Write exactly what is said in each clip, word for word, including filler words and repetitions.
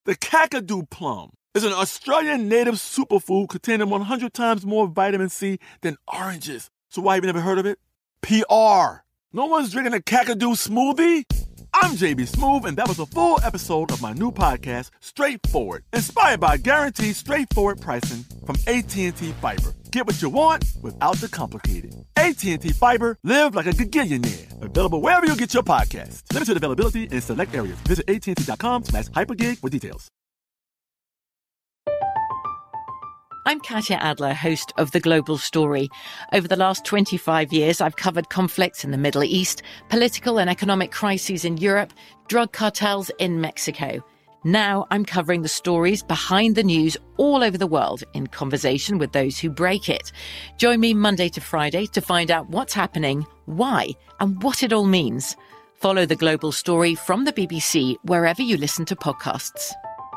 The Kakadu plum is an Australian native superfood containing one hundred times more vitamin C than oranges. So why have you never heard of it? P R. No one's drinking a Kakadu smoothie? I'm J B Smoove, and that was a full episode of my new podcast, Straightforward, inspired by guaranteed straightforward pricing from A T and T Fiber. Get what you want without the complicated. A T and T Fiber, live like a gigillionaire. Available wherever you get your podcasts. Limited availability in select areas. Visit AT&T.com slash hypergig for details. I'm Katya Adler, host of The Global Story. Over the last twenty-five years, I've covered conflicts in the Middle East, political and economic crises in Europe, drug cartels in Mexico. Now I'm covering the stories behind the news all over the world in conversation with those who break it. Join me Monday to Friday to find out what's happening, why, and what it all means. Follow The Global Story from the B B C wherever you listen to podcasts.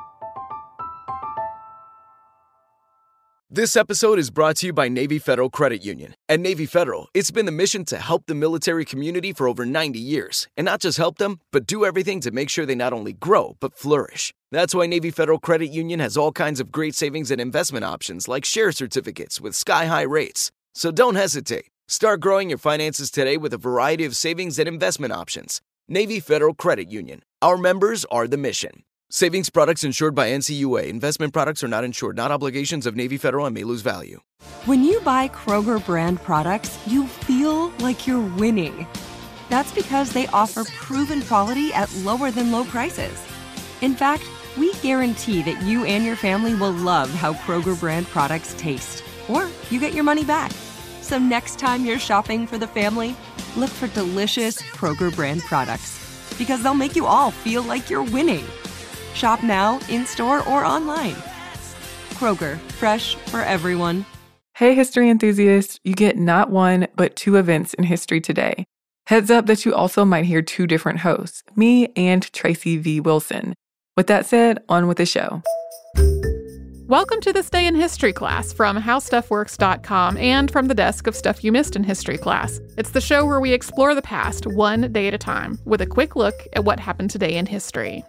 This episode is brought to you by Navy Federal Credit Union. At Navy Federal, it's been the mission to help the military community for over ninety years. And not just help them, but do everything to make sure they not only grow, but flourish. That's why Navy Federal Credit Union has all kinds of great savings and investment options like share certificates with sky-high rates. So don't hesitate. Start growing your finances today with a variety of savings and investment options. Navy Federal Credit Union. Our members are the mission. Savings products insured by N C U A. Investment products are not insured, not obligations of Navy Federal and may lose value. When you buy Kroger brand products, you feel like you're winning. That's because they offer proven quality at lower than low prices. In fact, we guarantee that you and your family will love how Kroger brand products taste, or you get your money back. So next time you're shopping for the family, look for delicious Kroger brand products, because they'll make you all feel like you're winning. Shop now, in-store, or online. Kroger, fresh for everyone. Hey, history enthusiasts, you get not one, but two events in history today. Heads up that you also might hear two different hosts, me and Tracy V. Wilson. With that said, on with the show. Welcome to This Day in History class from how stuff works dot com and from the desk of Stuff You Missed in History class. It's the show where we explore the past one day at a time with a quick look at what happened today in history.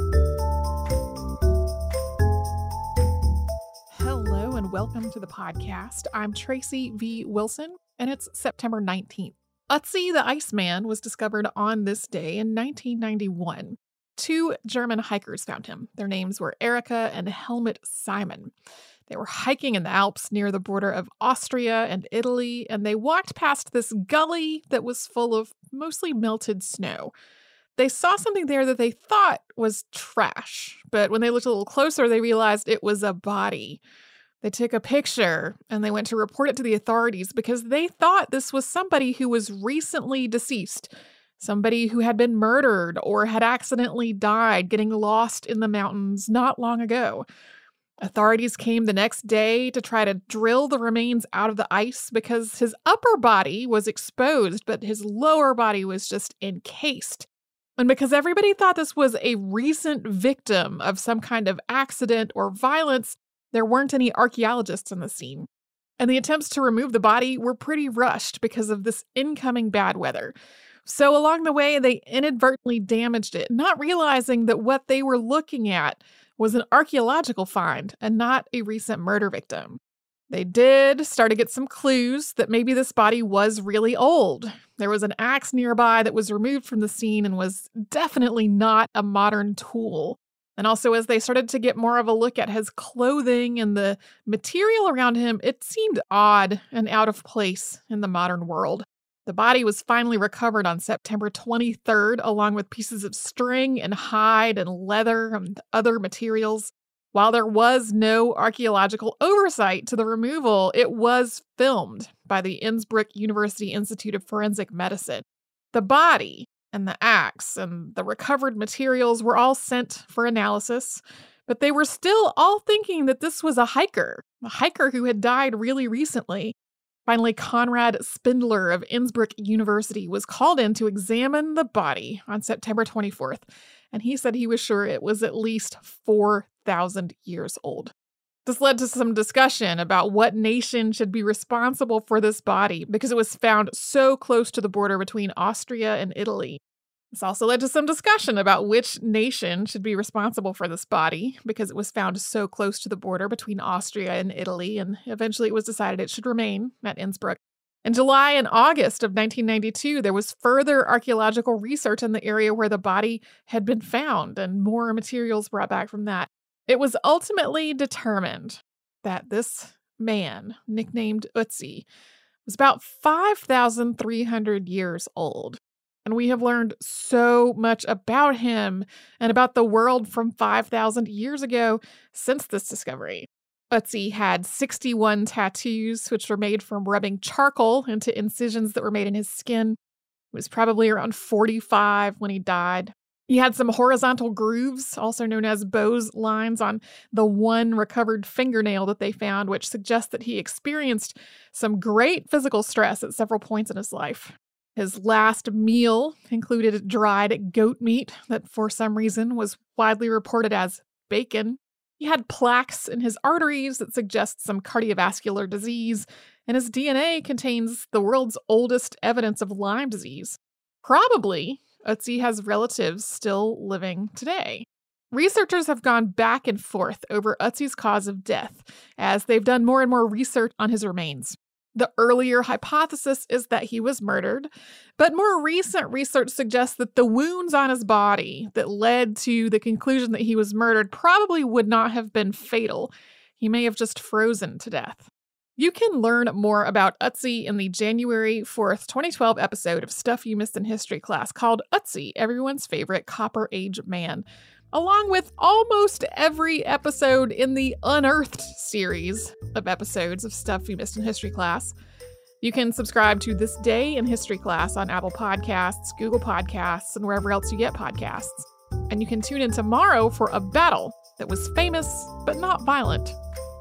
Welcome to the podcast. I'm Tracy V. Wilson, and it's September nineteenth. Ötzi the Iceman was discovered on this day in nineteen ninety-one. Two German hikers found him. Their names were Erika and Helmut Simon. They were hiking in the Alps near the border of Austria and Italy, and they walked past this gully that was full of mostly melted snow. They saw something there that they thought was trash, but when they looked a little closer, they realized it was a body. They took a picture and they went to report it to the authorities because they thought this was somebody who was recently deceased, somebody who had been murdered or had accidentally died getting lost in the mountains not long ago. Authorities came the next day to try to drill the remains out of the ice because his upper body was exposed, but his lower body was just encased. And because everybody thought this was a recent victim of some kind of accident or violence, there weren't any archaeologists on the scene. And the attempts to remove the body were pretty rushed because of this incoming bad weather. So along the way, they inadvertently damaged it, not realizing that what they were looking at was an archaeological find and not a recent murder victim. They did start to get some clues that maybe this body was really old. There was an axe nearby that was removed from the scene and was definitely not a modern tool. And also, as they started to get more of a look at his clothing and the material around him, it seemed odd and out of place in the modern world. The body was finally recovered on September twenty-third, along with pieces of string and hide and leather and other materials. While there was no archaeological oversight to the removal, it was filmed by the Innsbruck University Institute of Forensic Medicine. The body and the axe and the recovered materials were all sent for analysis, but they were still all thinking that this was a hiker, a hiker who had died really recently. Finally, Konrad Spindler of Innsbruck University was called in to examine the body on September twenty-fourth, and he said he was sure it was at least four thousand years old. This led to some discussion about what nation should be responsible for this body because it was found so close to the border between Austria and Italy. This also led to some discussion about which nation should be responsible for this body, because it was found so close to the border between Austria and Italy, and eventually it was decided it should remain at Innsbruck. In July and August of nineteen ninety-two, there was further archaeological research in the area where the body had been found, and more materials brought back from that. It was ultimately determined that this man, nicknamed Ötzi, was about five thousand three hundred years old. And we have learned so much about him and about the world from five thousand years ago since this discovery. Ötzi had sixty-one tattoos, which were made from rubbing charcoal into incisions that were made in his skin. He was probably around forty-five when he died. He had some horizontal grooves, also known as Bow's lines, on the one recovered fingernail that they found, which suggests that he experienced some great physical stress at several points in his life. His last meal included dried goat meat that, for some reason, was widely reported as bacon. He had plaques in his arteries that suggest some cardiovascular disease, and his D N A contains the world's oldest evidence of Lyme disease. Probably, Ötzi has relatives still living today. Researchers have gone back and forth over Ötzi's cause of death as they've done more and more research on his remains. The earlier hypothesis is that he was murdered, but more recent research suggests that the wounds on his body that led to the conclusion that he was murdered probably would not have been fatal. He may have just frozen to death. You can learn more about Ötzi in the January fourth, twenty twelve episode of Stuff You Missed in History Class called Ötzi, Everyone's Favorite Copper Age Man, along with almost every episode in the Unearthed series of episodes of Stuff You Missed in History Class. You can subscribe to This Day in History Class on Apple Podcasts, Google Podcasts, and wherever else you get podcasts. And you can tune in tomorrow for a battle that was famous but not violent.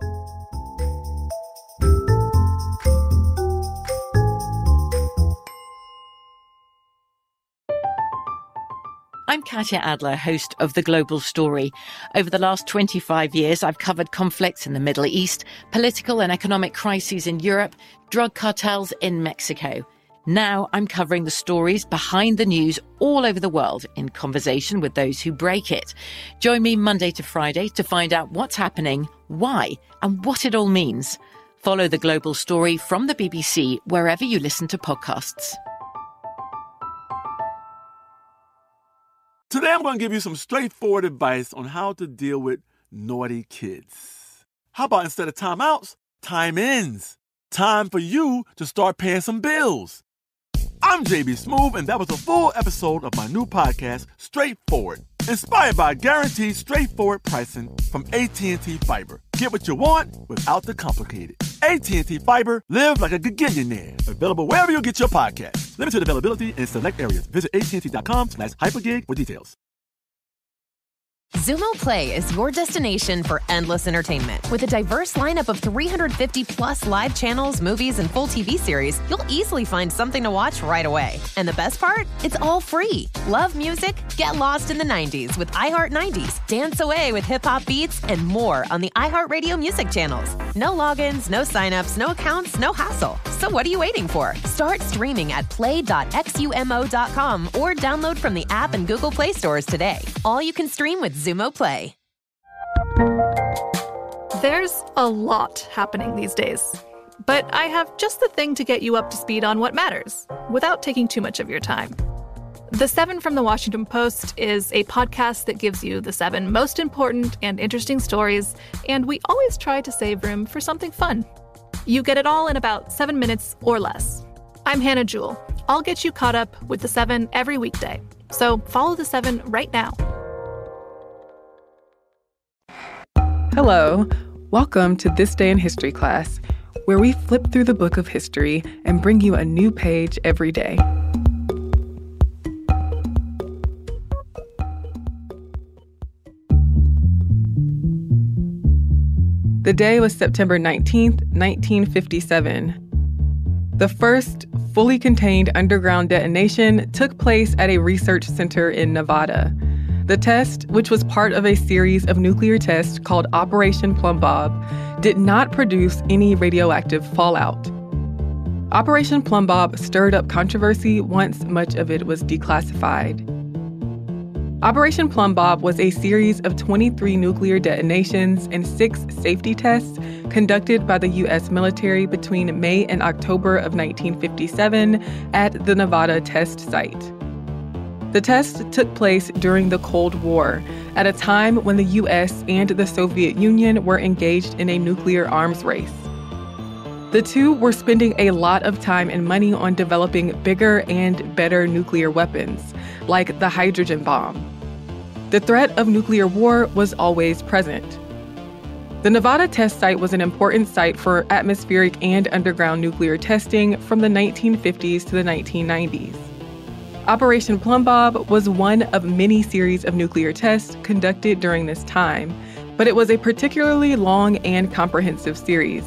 I'm Katya Adler, host of The Global Story. Over the last twenty-five years, I've covered conflicts in the Middle East, political and economic crises in Europe, drug cartels in Mexico. Now I'm covering the stories behind the news all over the world in conversation with those who break it. Join me Monday to Friday to find out what's happening, why, and what it all means. Follow The Global Story from the B B C wherever you listen to podcasts. Today I'm going to give you some straightforward advice on how to deal with naughty kids. How about instead of timeouts, time-ins? Time for you to start paying some bills. I'm J B Smoove, and that was a full episode of my new podcast, Straightforward, inspired by guaranteed straightforward pricing from A T and T Fiber. Get what you want without the complicated. A T and T Fiber, live like a gigillionaire. Available wherever you get your podcast. Limited availability in select areas. Visit A T and T dot com slash hypergig for details. Xumo Play is your destination for endless entertainment. With a diverse lineup of three hundred fifty plus live channels, movies, and full T V series, you'll easily find something to watch right away. And the best part? It's all free. Love music? Get lost in the nineties with iHeart nineties. Dance away with hip-hop beats and more on the iHeartRadio music channels. No logins, no signups, no accounts, no hassle. So what are you waiting for? Start streaming at play dot xumo dot com or download from the app and Google Play stores today. All you can stream with Xumo Play. There's a lot happening these days, but I have just the thing to get you up to speed on what matters without taking too much of your time. The Seven from the Washington Post is a podcast that gives you the seven most important and interesting stories, and we always try to save room for something fun. You get it all in about seven minutes or less. I'm Hannah Jewell. I'll get you caught up with the Seven every weekday. So follow the Seven right now. Hello. Welcome to This Day in History Class, where we flip through the book of history and bring you a new page every day. The day was September nineteenth, nineteen fifty-seven. The first fully contained underground detonation took place at a research center in Nevada. The test, which was part of a series of nuclear tests called Operation Plum Bob, did not produce any radioactive fallout. Operation Plum Bob stirred up controversy once much of it was declassified. Operation Plum Bob was a series of twenty-three nuclear detonations and six safety tests conducted by the U S military between May and October of nineteen fifty-seven at the Nevada test site. The tests took place during the Cold War, at a time when the U S and the Soviet Union were engaged in a nuclear arms race. The two were spending a lot of time and money on developing bigger and better nuclear weapons, like the hydrogen bomb. The threat of nuclear war was always present. The Nevada test site was an important site for atmospheric and underground nuclear testing from the nineteen fifties to the nineteen nineties. Operation Plum Bob was one of many series of nuclear tests conducted during this time, but it was a particularly long and comprehensive series.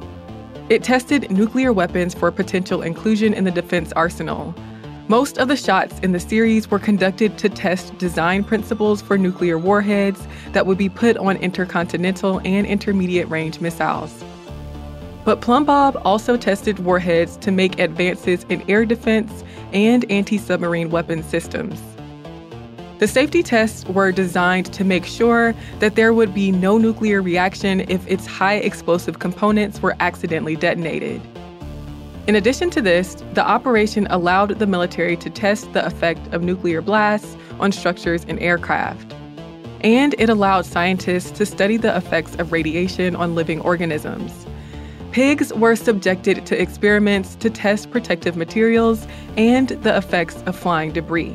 It tested nuclear weapons for potential inclusion in the defense arsenal. Most of the shots in the series were conducted to test design principles for nuclear warheads that would be put on intercontinental and intermediate-range missiles. But Plum Bob also tested warheads to make advances in air defense and anti-submarine weapon systems. The safety tests were designed to make sure that there would be no nuclear reaction if its high explosive components were accidentally detonated. In addition to this, the operation allowed the military to test the effect of nuclear blasts on structures and aircraft. And it allowed scientists to study the effects of radiation on living organisms. Pigs were subjected to experiments to test protective materials and the effects of flying debris.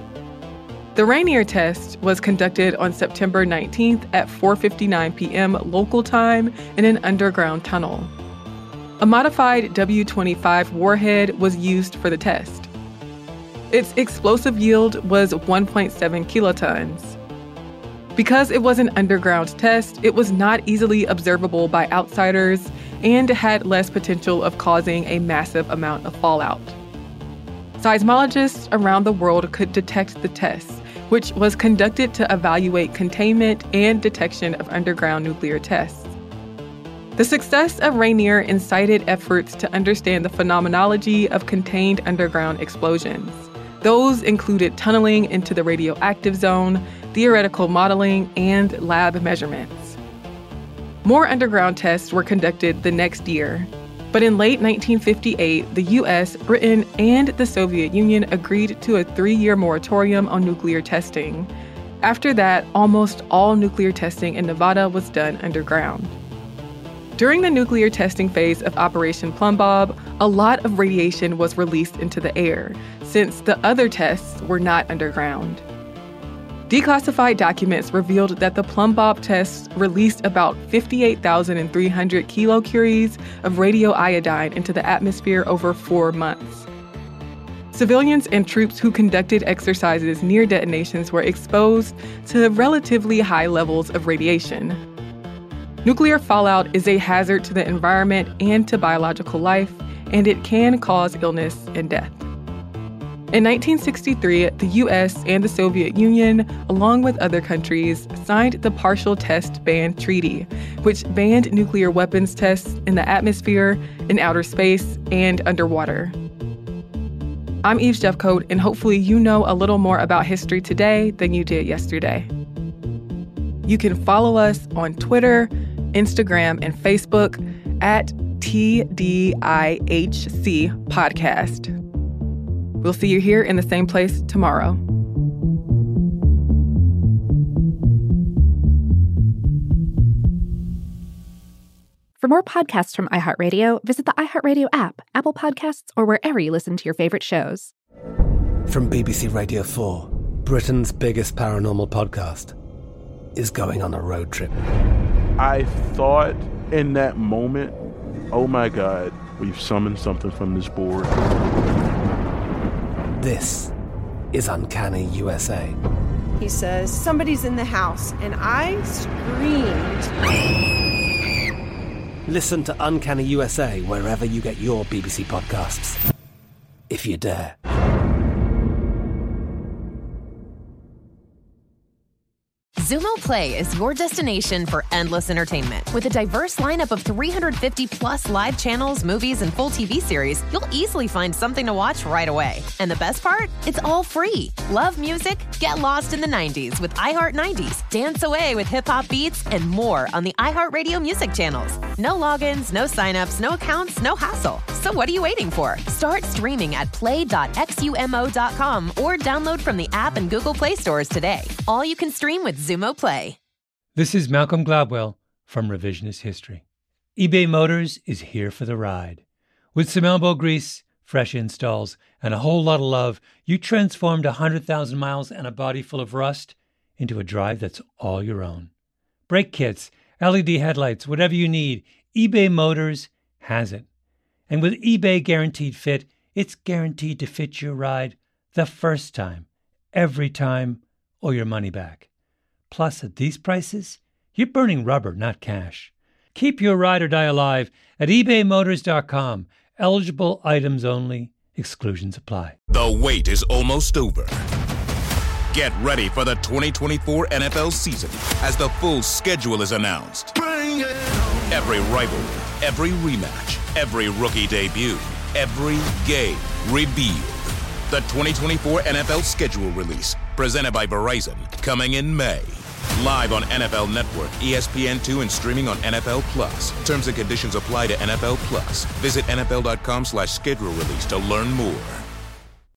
The Rainier test was conducted on September nineteenth at four fifty-nine p.m. local time in an underground tunnel. A modified W twenty-five warhead was used for the test. Its explosive yield was one point seven kilotons. Because it was an underground test, it was not easily observable by outsiders and had less potential of causing a massive amount of fallout. Seismologists around the world could detect the test, which was conducted to evaluate containment and detection of underground nuclear tests. The success of Rainier incited efforts to understand the phenomenology of contained underground explosions. Those included tunneling into the radioactive zone, theoretical modeling, and lab measurements. More underground tests were conducted the next year. But in late nineteen fifty-eight, the U S, Britain, and the Soviet Union agreed to a three-year moratorium on nuclear testing. After that, almost all nuclear testing in Nevada was done underground. During the nuclear testing phase of Operation Plum Bob, a lot of radiation was released into the air, since the other tests were not underground. Declassified documents revealed that the Plum Bob tests released about fifty-eight thousand three hundred kilocuries of radioiodine into the atmosphere over four months. Civilians and troops who conducted exercises near detonations were exposed to relatively high levels of radiation. Nuclear fallout is a hazard to the environment and to biological life, and it can cause illness and death. In nineteen sixty-three, the U S and the Soviet Union, along with other countries, signed the Partial Test Ban Treaty, which banned nuclear weapons tests in the atmosphere, in outer space, and underwater. I'm Eve Jeffcoat, and hopefully you know a little more about history today than you did yesterday. You can follow us on Twitter, Instagram, and Facebook at T D I H C Podcast. We'll see you here in the same place tomorrow. For more podcasts from iHeartRadio, visit the iHeartRadio app, Apple Podcasts, or wherever you listen to your favorite shows. From B B C Radio four, Britain's biggest paranormal podcast is going on a road trip. I thought in that moment, oh my God, we've summoned something from this board. This is Uncanny U S A. He says, somebody's in the house, and I screamed. Listen to Uncanny U S A wherever you get your B B C podcasts, if you dare. Zumo Play is your destination for endless entertainment. With a diverse lineup of three hundred fifty plus live channels, movies, and full T V series, you'll easily find something to watch right away. And the best part? It's all free. Love music? Get lost in the nineties with iHeart nineties, dance away with hip-hop beats, and more on the iHeartRadio music channels. No logins, no signups, no accounts, no hassle. So what are you waiting for? Start streaming at play dot x u m o dot com or download from the app and Google Play stores today. All you can stream with Zumo Play. This is Malcolm Gladwell from Revisionist History. eBay Motors is here for the ride. With some elbow grease, fresh installs, and a whole lot of love, you transformed one hundred thousand miles and a body full of rust into a drive that's all your own. Brake kits, L E D headlights, whatever you need, eBay Motors has it. And with eBay Guaranteed Fit, it's guaranteed to fit your ride the first time, every time, or your money back. Plus, at these prices, you're burning rubber, not cash. Keep your ride or die alive at ebay motors dot com. Eligible items only. Exclusions apply. The wait is almost over. Get ready for the twenty twenty-four N F L season as the full schedule is announced. Bring it on. Every rivalry, every rematch, every rookie debut, every game revealed. The twenty twenty-four N F L schedule release, presented by Verizon, coming in May. Live on N F L Network, E S P N two, and streaming on N F L Plus. Terms and conditions apply to N F L Plus. Visit N F L dot com slash schedule release to learn more.